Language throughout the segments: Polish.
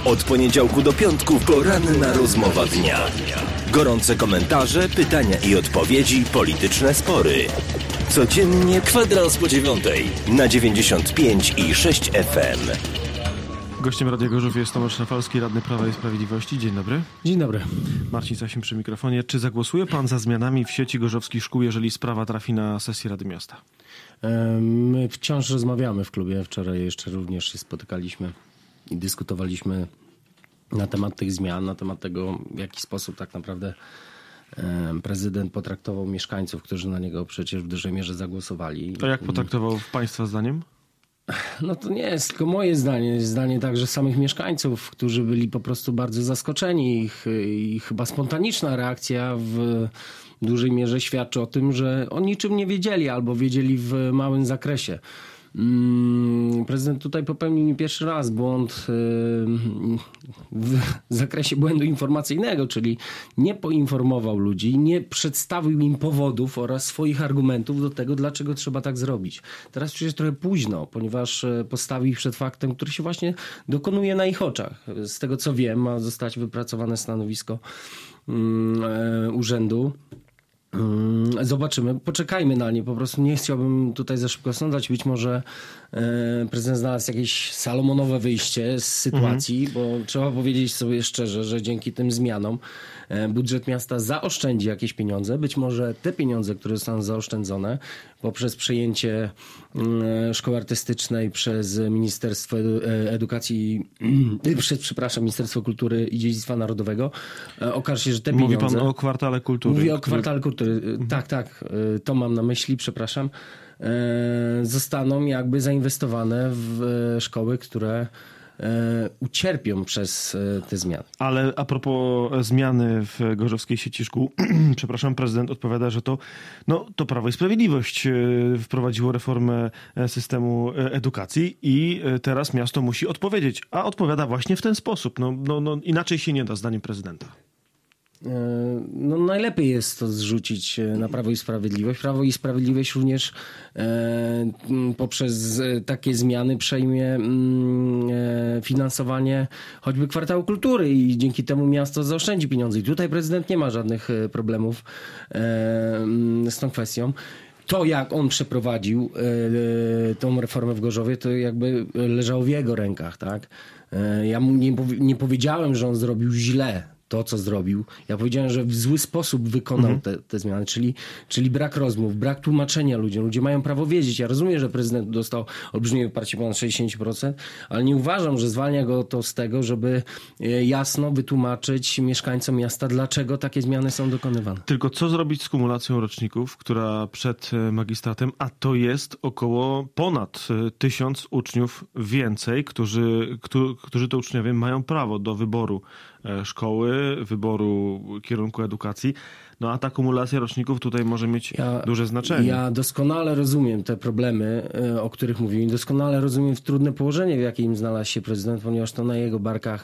Od poniedziałku do piątku poranna rozmowa dnia. Gorące komentarze, pytania i odpowiedzi, polityczne spory. Codziennie kwadrans po 9:00 na 95,6 FM. Gościem Radia Gorzów jest Tomasz Rafalski, radny Prawa i Sprawiedliwości. Dzień dobry. Dzień dobry. Marcin Sasin przy mikrofonie. Czy zagłosuje pan za zmianami w sieci gorzowskich szkół, jeżeli sprawa trafi na sesję Rady Miasta? My wciąż rozmawiamy w klubie. Wczoraj jeszcze również się spotykaliśmy i dyskutowaliśmy na temat tych zmian, na temat tego, w jaki sposób tak naprawdę prezydent potraktował mieszkańców, którzy na niego przecież w dużej mierze zagłosowali. A jak potraktował państwa zdaniem? No to nie jest tylko moje zdanie, jest zdanie także samych mieszkańców, którzy byli po prostu bardzo zaskoczeni. Ich chyba spontaniczna reakcja w dużej mierze świadczy o tym, że o niczym nie wiedzieli albo wiedzieli w małym zakresie. Prezydent tutaj popełnił nie pierwszy raz błąd w zakresie błędu informacyjnego, czyli nie poinformował ludzi, nie przedstawił im powodów oraz swoich argumentów do tego, dlaczego trzeba tak zrobić. Teraz już jest trochę późno, ponieważ postawił ich przed faktem, który się właśnie dokonuje na ich oczach. Z tego co wiem, ma zostać wypracowane stanowisko urzędu. Zobaczymy, poczekajmy na nie, po prostu nie chciałbym tutaj za szybko sądzać. Być może prezydent znalazł jakieś salomonowe wyjście z sytuacji, bo trzeba powiedzieć sobie szczerze, że dzięki tym zmianom budżet miasta zaoszczędzi jakieś pieniądze. Być może te pieniądze, które zostaną zaoszczędzone poprzez przejęcie szkoły artystycznej przez Ministerstwo Edukacji, Ministerstwo Kultury i Dziedzictwa Narodowego, okaże się, że te pieniądze... Mówi pan o kwartale kultury. Mówię o kwartale kultury. Tak, to mam na myśli, przepraszam. Zostaną jakby zainwestowane w szkoły, które ucierpią przez te zmiany. Ale a propos zmiany w gorzowskiej sieci szkół, przepraszam, prezydent odpowiada, że to Prawo i Sprawiedliwość wprowadziło reformę systemu edukacji i teraz miasto musi odpowiedzieć, a odpowiada właśnie w ten sposób. Inaczej się nie da, zdaniem prezydenta. No najlepiej jest to zrzucić na Prawo i Sprawiedliwość. Prawo i Sprawiedliwość również poprzez takie zmiany przejmie finansowanie choćby kwartału kultury i dzięki temu miasto zaoszczędzi pieniądze. I tutaj prezydent nie ma żadnych problemów z tą kwestią. To, jak on przeprowadził tą reformę w Gorzowie, to jakby leżało w jego rękach, tak? Ja mu nie powiedziałem, że on zrobił źle to, co zrobił. Ja powiedziałem, że w zły sposób wykonał te zmiany, czyli brak rozmów, brak tłumaczenia ludziom. Ludzie mają prawo wiedzieć. Ja rozumiem, że prezydent dostał olbrzymie poparcie ponad 60%, ale nie uważam, że zwalnia go to z tego, żeby jasno wytłumaczyć mieszkańcom miasta, dlaczego takie zmiany są dokonywane. Tylko co zrobić z kumulacją roczników, która przed magistratem, a to jest ponad 1000 uczniów więcej, którzy to uczniowie mają prawo do wyboru szkoły, wyboru kierunku edukacji. No a ta kumulacja roczników tutaj może mieć duże znaczenie. Ja doskonale rozumiem te problemy, o których mówiłem. Doskonale rozumiem trudne położenie, w jakim znalazł się prezydent, ponieważ to na jego barkach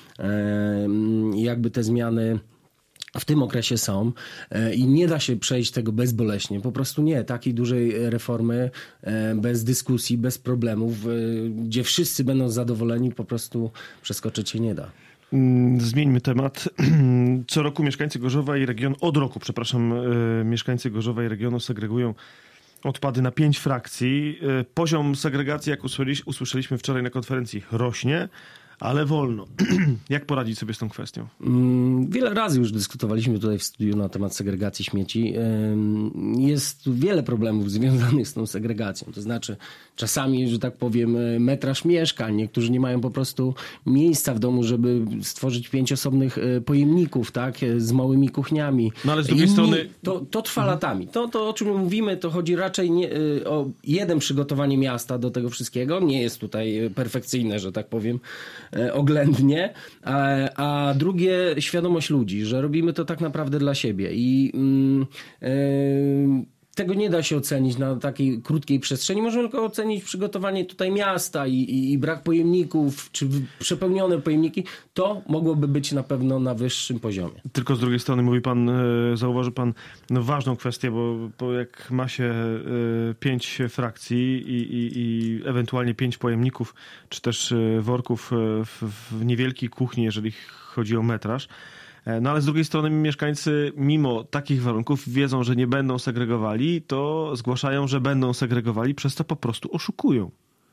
jakby te zmiany w tym okresie są i nie da się przejść tego bezboleśnie. Po prostu nie. Takiej dużej reformy bez dyskusji, bez problemów, gdzie wszyscy będą zadowoleni, po prostu przeskoczyć się nie da. Zmieńmy temat. Co roku mieszkańcy Gorzowa i regionu, mieszkańcy Gorzowa i regionu segregują odpady na 5 frakcji. Poziom segregacji, jak usłyszeliśmy wczoraj na konferencji, rośnie, ale wolno. Jak poradzić sobie z tą kwestią? Wiele razy już dyskutowaliśmy tutaj w studiu na temat segregacji śmieci. Jest wiele problemów związanych z tą segregacją. To znaczy czasami, że tak powiem, metraż mieszkań. Niektórzy nie mają po prostu miejsca w domu, żeby stworzyć 5 osobnych pojemników, tak, z małymi kuchniami. No ale z drugiej strony... To trwa latami. To, o czym mówimy, to chodzi raczej o przygotowanie miasta do tego wszystkiego. Nie jest tutaj perfekcyjne, że tak powiem, oględnie, a drugie świadomość ludzi, że robimy to tak naprawdę dla siebie i tego nie da się ocenić na takiej krótkiej przestrzeni. Możemy tylko ocenić przygotowanie tutaj miasta i brak pojemników, czy przepełnione pojemniki. To mogłoby być na pewno na wyższym poziomie. Tylko z drugiej strony zauważy pan ważną kwestię, bo jak ma się 5 frakcji i ewentualnie 5 pojemników, czy też worków w niewielkiej kuchni, jeżeli chodzi o metraż. No ale z drugiej strony mieszkańcy mimo takich warunków wiedzą, że nie będą segregowali, to zgłaszają, że będą segregowali, przez to po prostu oszukują.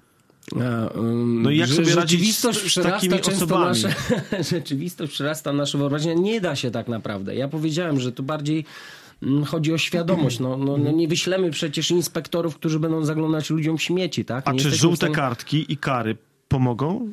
No i jak sobie radzić z takimi osobami? Rzeczywistość przerasta nasze wyobrażenia. Nie da się tak naprawdę. Ja powiedziałem, że tu bardziej chodzi o świadomość. Nie wyślemy przecież inspektorów, którzy będą zaglądać ludziom w śmieci. Tak? A czy żółte kartki i kary pomogą?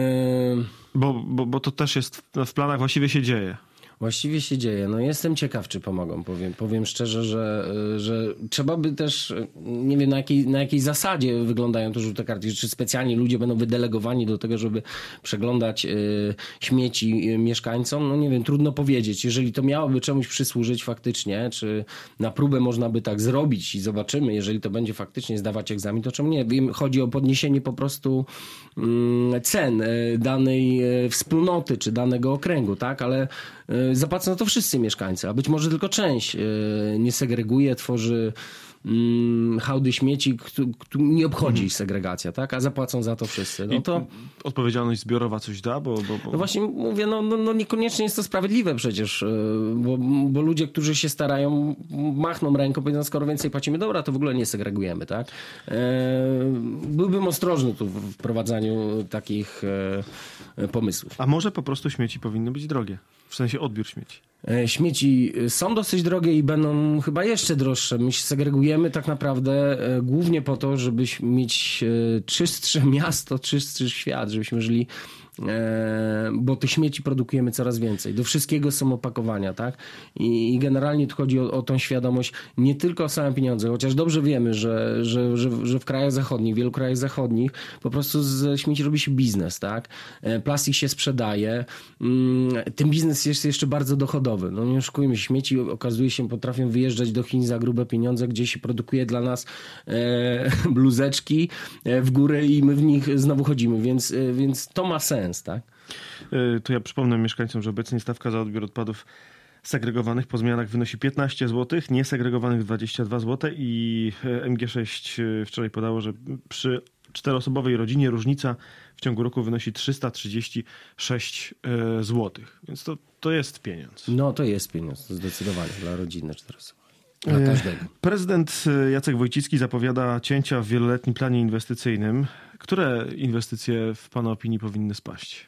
Bo to też jest w planach, właściwie się dzieje. Właściwie się dzieje. No jestem ciekaw, czy pomogą. Powiem szczerze, że trzeba by też, nie wiem na jakiej zasadzie wyglądają te żółte kartki. Czy specjalnie ludzie będą wydelegowani do tego, żeby przeglądać śmieci mieszkańcom? No nie wiem, trudno powiedzieć. Jeżeli to miałoby czemuś przysłużyć faktycznie, czy na próbę można by tak zrobić i zobaczymy, jeżeli to będzie faktycznie zdawać egzamin, to czemu nie? Chodzi o podniesienie po prostu cen danej wspólnoty, czy danego okręgu, tak? Ale zapłacą za to wszyscy mieszkańcy, a być może tylko część nie segreguje, tworzy hałdy śmieci, nie obchodzi ich segregacja, tak? A zapłacą za to wszyscy. No to odpowiedzialność zbiorowa coś da? Bo... No właśnie mówię, no niekoniecznie jest to sprawiedliwe przecież, bo ludzie, którzy się starają, machną ręką, powiedzą, skoro więcej płacimy, dobra, to w ogóle nie segregujemy, tak? Byłbym ostrożny tu w wprowadzaniu takich pomysłów. A może po prostu śmieci powinny być drogie? W sensie odbiór śmieci. Śmieci są dosyć drogie i będą chyba jeszcze droższe. My się segregujemy tak naprawdę głównie po to, żeby mieć czystsze miasto, czystszy świat, żebyśmy żyli, bo tych śmieci produkujemy coraz więcej. Do wszystkiego są opakowania, tak? I generalnie tu chodzi o tą świadomość, nie tylko o same pieniądze, chociaż dobrze wiemy, że w krajach zachodnich, w wielu krajach zachodnich po prostu z śmieci robi się biznes, tak? Plastik się sprzedaje. Ten biznes jest jeszcze bardzo dochodowy. No nie oszukujmy się, śmieci okazuje się potrafią wyjeżdżać do Chin za grube pieniądze, gdzie się produkuje dla nas bluzeczki w górę i my w nich znowu chodzimy, więc to ma sens. Tak? To ja przypomnę mieszkańcom, że obecnie stawka za odbiór odpadów segregowanych po zmianach wynosi 15 zł, niesegregowanych 22 zł i MG6 wczoraj podało, że przy 4-osobowej rodzinie różnica w ciągu roku wynosi 336 zł. Więc to jest pieniądz. No to jest pieniądz, zdecydowanie dla rodziny 4-osobowej. Dla każdego. Prezydent Jacek Wojcicki zapowiada cięcia w wieloletnim planie inwestycyjnym. Które inwestycje w pana opinii powinny spaść?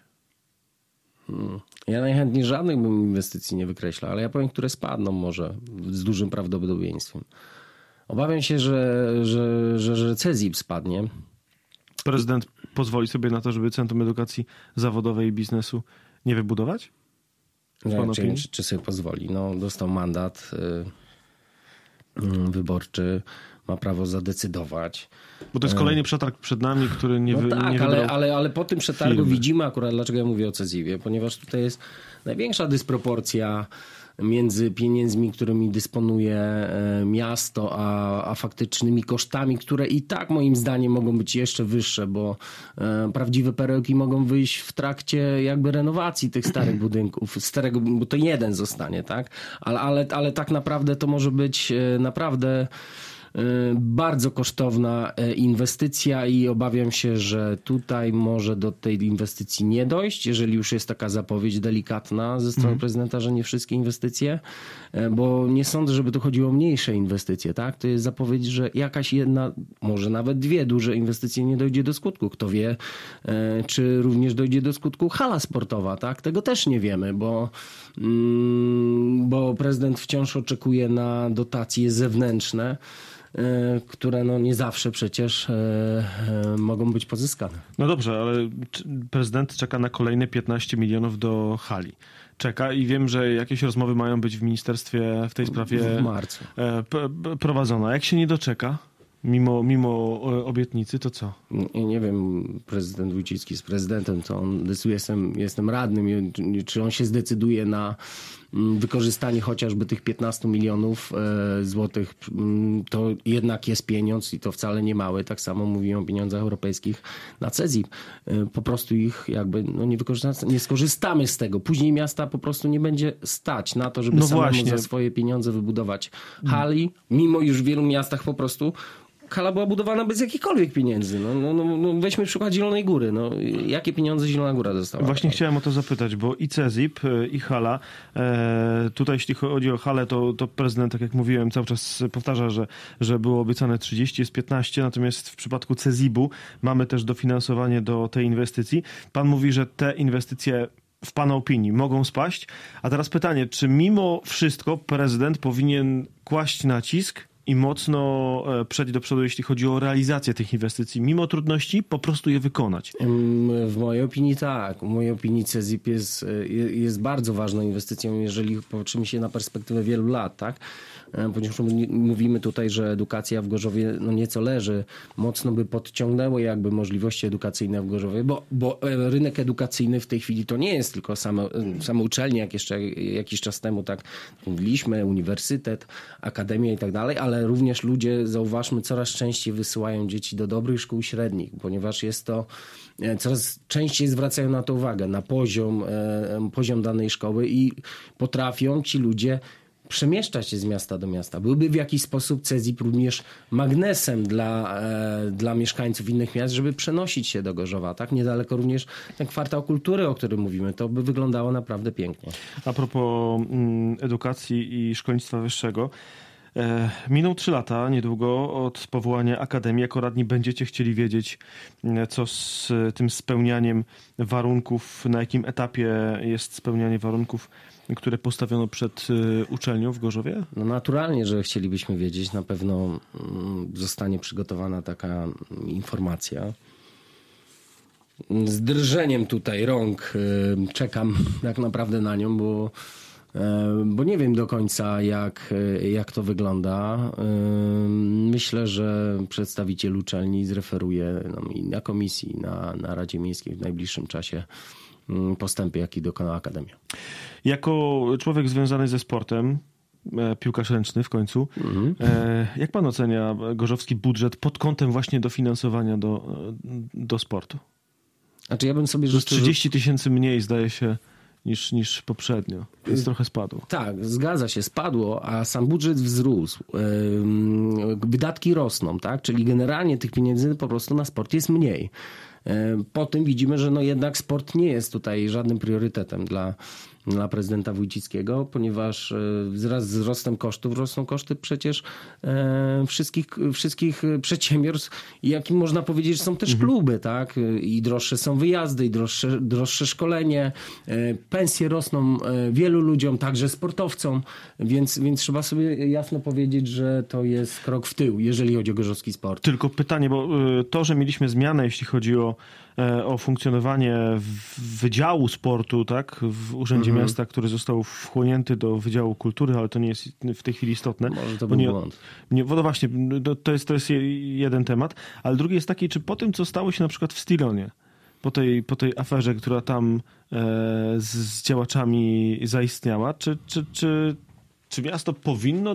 Ja najchętniej żadnych bym inwestycji nie wykreślał, ale ja powiem, które spadną może z dużym prawdopodobieństwem. Obawiam się, że CEZIP spadnie. Prezydent pozwoli sobie na to, żeby Centrum Edukacji Zawodowej i Biznesu nie wybudować? Czy sobie pozwoli? No, dostał mandat wyborczy, ma prawo zadecydować. Bo to jest kolejny przetarg przed nami, który nie wybrał. Ale po tym przetargu firmy. Widzimy akurat, dlaczego ja mówię o CEZIV-ie, ponieważ tutaj jest największa dysproporcja między pieniędzmi, którymi dysponuje miasto, a faktycznymi kosztami, które i tak moim zdaniem mogą być jeszcze wyższe, bo prawdziwe perełki mogą wyjść w trakcie jakby renowacji tych starych budynków, bo to jeden zostanie, tak? Ale tak naprawdę to może być naprawdę bardzo kosztowna inwestycja i obawiam się, że tutaj może do tej inwestycji nie dojść, jeżeli już jest taka zapowiedź delikatna ze strony prezydenta, że nie wszystkie inwestycje, bo nie sądzę, żeby tu chodziło o mniejsze inwestycje, tak? To jest zapowiedź, że jakaś jedna, może nawet 2 duże inwestycje nie dojdzie do skutku. Kto wie, czy również dojdzie do skutku hala sportowa, tak? Tego też nie wiemy, bo prezydent wciąż oczekuje na dotacje zewnętrzne, które no nie zawsze przecież mogą być pozyskane. No dobrze, ale prezydent czeka na kolejne 15 milionów do hali. Czeka i wiem, że jakieś rozmowy mają być w ministerstwie w tej sprawie w marcu prowadzone. Jak się nie doczeka, mimo obietnicy, to co? Nie wiem, prezydent Wójcicki jest prezydentem, to on decyduje, jestem radnym, czy on się zdecyduje wykorzystanie chociażby tych 15 milionów złotych to jednak jest pieniądz i to wcale nie mały. Tak samo mówimy o pieniądzach europejskich na CEZIP. Po prostu ich jakby nie skorzystamy z tego. Później miasta po prostu nie będzie stać na to, żeby samemu za swoje pieniądze wybudować hali, mimo już w wielu miastach po prostu hala była budowana bez jakichkolwiek pieniędzy. Weźmy przykład Zielonej Góry. Jakie pieniądze Zielona Góra dostała? Właśnie chciałem o to zapytać, bo i CEZIP, i hala. Tutaj jeśli chodzi o halę, to prezydent, tak jak mówiłem, cały czas powtarza, że było obiecane 30, jest 15, natomiast w przypadku CEZIP-u mamy też dofinansowanie do tej inwestycji. Pan mówi, że te inwestycje w pana opinii mogą spaść. A teraz pytanie, czy mimo wszystko prezydent powinien kłaść nacisk i mocno przejść do przodu, jeśli chodzi o realizację tych inwestycji, mimo trudności, po prostu je wykonać? W mojej opinii tak. W mojej opinii CEZIP jest bardzo ważną inwestycją, jeżeli popatrzymy się na perspektywę wielu lat, tak? Ponieważ mówimy tutaj, że edukacja w Gorzowie nieco leży, mocno by podciągnęło jakby możliwości edukacyjne w Gorzowie, bo rynek edukacyjny w tej chwili to nie jest tylko same uczelnie, jak jeszcze jakiś czas temu tak mówiliśmy, uniwersytet, akademia i tak dalej, ale również ludzie, zauważmy, coraz częściej wysyłają dzieci do dobrych szkół średnich, ponieważ jest to, coraz częściej zwracają na to uwagę, na poziom danej szkoły i potrafią ci ludzie przemieszczać się z miasta do miasta. Byłby w jakiś sposób CEZIP również magnesem dla mieszkańców innych miast, żeby przenosić się do Gorzowa. Tak? Niedaleko również ten kwartał kultury, o którym mówimy. To by wyglądało naprawdę pięknie. A propos edukacji i szkolnictwa wyższego, miną 3 lata niedługo od powołania Akademii. Jako radni będziecie chcieli wiedzieć, co z tym spełnianiem warunków, na jakim etapie jest spełnianie warunków, które postawiono przed uczelnią w Gorzowie? Naturalnie, że chcielibyśmy wiedzieć. Na pewno zostanie przygotowana taka informacja. Z drżeniem tutaj rąk czekam tak naprawdę na nią, bo nie wiem do końca, jak to wygląda. Myślę, że przedstawiciel uczelni zreferuje nam i na komisji, na Radzie Miejskiej w najbliższym czasie postępy, jaki dokonała Akademia. Jako człowiek związany ze sportem, piłkarz ręczny w końcu, jak pan ocenia gorzowski budżet pod kątem właśnie dofinansowania do sportu? Znaczy ja bym sobie życzył 30 000 mniej, zdaje się, niż poprzednio. Więc trochę spadło. Tak, zgadza się, spadło, a sam budżet wzrósł. Wydatki rosną, tak? Czyli generalnie tych pieniędzy po prostu na sport jest mniej. Po tym widzimy, że jednak sport nie jest tutaj żadnym priorytetem dla prezydenta Wójcickiego, ponieważ wraz z wzrostem kosztów rosną koszty przecież wszystkich przedsiębiorstw, jakim można powiedzieć, że są też kluby, tak? I droższe są wyjazdy, i droższe szkolenie, pensje rosną wielu ludziom, także sportowcom, więc trzeba sobie jasno powiedzieć, że to jest krok w tył, jeżeli chodzi o gorzowski sport. Tylko pytanie, bo to, że mieliśmy zmianę, jeśli chodzi o funkcjonowanie Wydziału Sportu, tak, w Urzędzie Miasta, który został wchłonięty do Wydziału Kultury, ale to nie jest w tej chwili istotne. Może to był błąd. No właśnie, to jest jeden temat, ale drugi jest taki, czy po tym, co stało się na przykład w Stilonie, po tej aferze, która tam z działaczami zaistniała, czy miasto powinno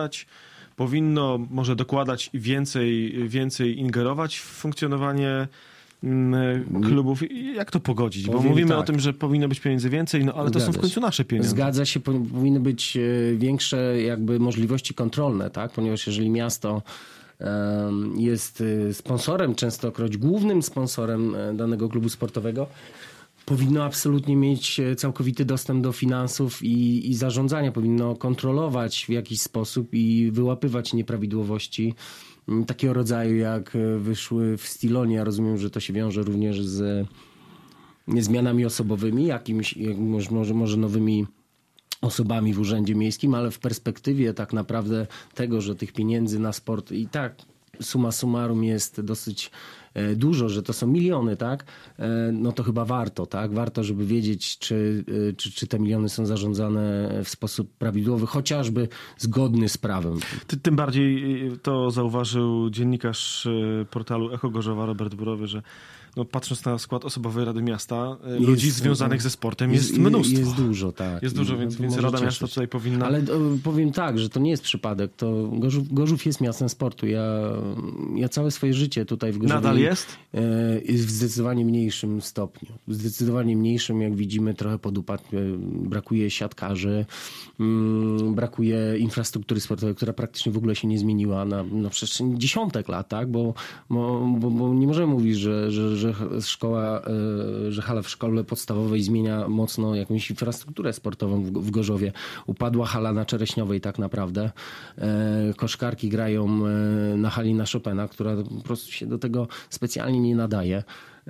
może dokładać i więcej ingerować w funkcjonowanie klubów? Jak to pogodzić? Bo mówimy o tym, że powinno być pieniędzy więcej, ale to są w końcu nasze pieniądze. Zgadza się, powinny być większe jakby możliwości kontrolne, tak? Ponieważ jeżeli miasto jest sponsorem, częstokroć głównym sponsorem danego klubu sportowego, powinno absolutnie mieć całkowity dostęp do finansów i zarządzania. Powinno kontrolować w jakiś sposób i wyłapywać nieprawidłowości takiego rodzaju, jak wyszły w Stilonie. Ja rozumiem, że to się wiąże również z zmianami osobowymi, może nowymi osobami w Urzędzie Miejskim, ale w perspektywie tak naprawdę tego, że tych pieniędzy na sport i tak summa summarum jest dosyć dużo, że to są miliony, tak? No to chyba warto, tak? Warto, żeby wiedzieć, czy te miliony są zarządzane w sposób prawidłowy, chociażby zgodny z prawem. Tym bardziej to zauważył dziennikarz portalu Echo Gorzowa Robert Burowy, że no, patrząc na skład osobowy Rady Miasta, ludzi związanych ze sportem jest mnóstwo. Jest dużo, tak. Jest dużo, więc Rada Miasta tutaj powinna... Ale powiem tak, że to nie jest przypadek. To Gorzów jest miastem sportu. Ja całe swoje życie tutaj w Gorzowie... Nadal jest? Jest w zdecydowanie mniejszym stopniu. Zdecydowanie mniejszym, jak widzimy, trochę podupadł. Brakuje siatkarzy, brakuje infrastruktury sportowej, która praktycznie w ogóle się nie zmieniła na przestrzeni dziesiątek lat, tak? Bo nie możemy mówić, że hala w szkole podstawowej zmienia mocno jakąś infrastrukturę sportową w Gorzowie. Upadła hala na Czereśniowej tak naprawdę. Koszkarki grają na hali na Chopina, która po prostu się do tego specjalnie nie nadaje.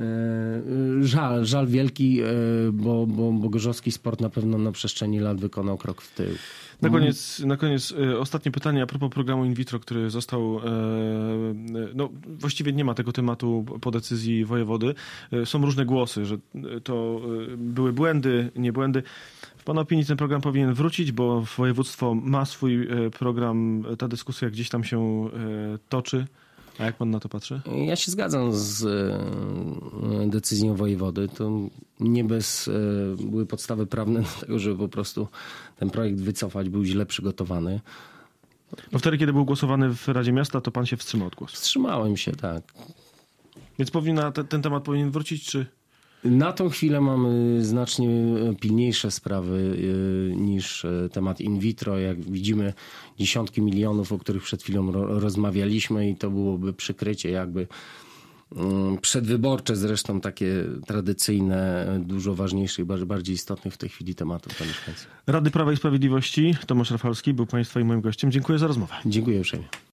Żal wielki, bo gorzowski sport na pewno na przestrzeni lat wykonał krok w tył. Na koniec ostatnie pytanie a propos programu in vitro, który został, no właściwie nie ma tego tematu po decyzji wojewody. Są różne głosy, że to były błędy, nie błędy. W pana opinii ten program powinien wrócić, bo województwo ma swój program, ta dyskusja gdzieś tam się toczy. A jak pan na to patrzy? Ja się zgadzam z decyzją wojewody. To nie bez były podstawy prawne do tego, żeby po prostu ten projekt wycofać, był źle przygotowany. Bo wtedy, kiedy był głosowany w Radzie Miasta, to pan się wstrzymał od głosu. Wstrzymałem się, tak. Więc ten temat powinien wrócić, czy... Na tą chwilę mamy znacznie pilniejsze sprawy niż temat in vitro. Jak widzimy, dziesiątki milionów, o których przed chwilą rozmawialiśmy i to byłoby przykrycie jakby przedwyborcze, zresztą takie tradycyjne, dużo ważniejsze i bardziej istotnych w tej chwili tematów dla mieszkańców. Rady Prawa i Sprawiedliwości, Tomasz Rafalski był państwa i moim gościem. Dziękuję za rozmowę. Dziękuję uprzejmie.